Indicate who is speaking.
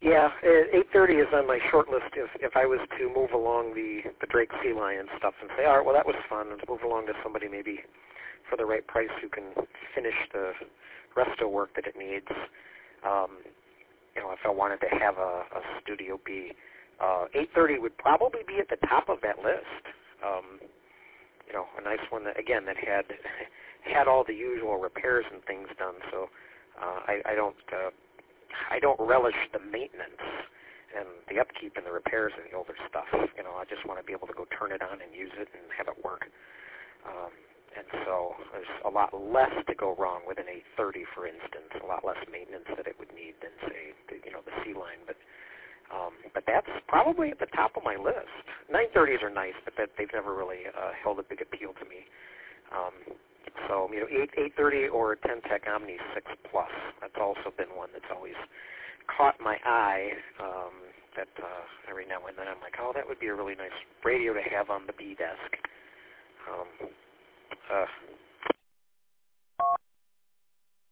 Speaker 1: Yeah, 830 is on my short list if I was to move along the Drake Sea Lion stuff and say, all right, well, that was fun, and move along to somebody maybe for the right price who can finish the resto work that it needs. If I wanted to have a Studio B, 830 would probably be at the top of that list. A nice one that, again, that had all the usual repairs and things done. So I don't relish the maintenance and the upkeep and the repairs of the older stuff. I just want to be able to go turn it on and use it and have it work. And so there's a lot less to go wrong with an 830, for instance, a lot less maintenance that it would need than, say, the C line. But that's probably at the top of my list. 930s are nice, but they've never really held a big appeal to me. 830 or 10-Tech Omni 6 Plus. That's also been one that's always caught my eye. That every now and then I'm like, oh, that would be a really nice radio to have on the B desk.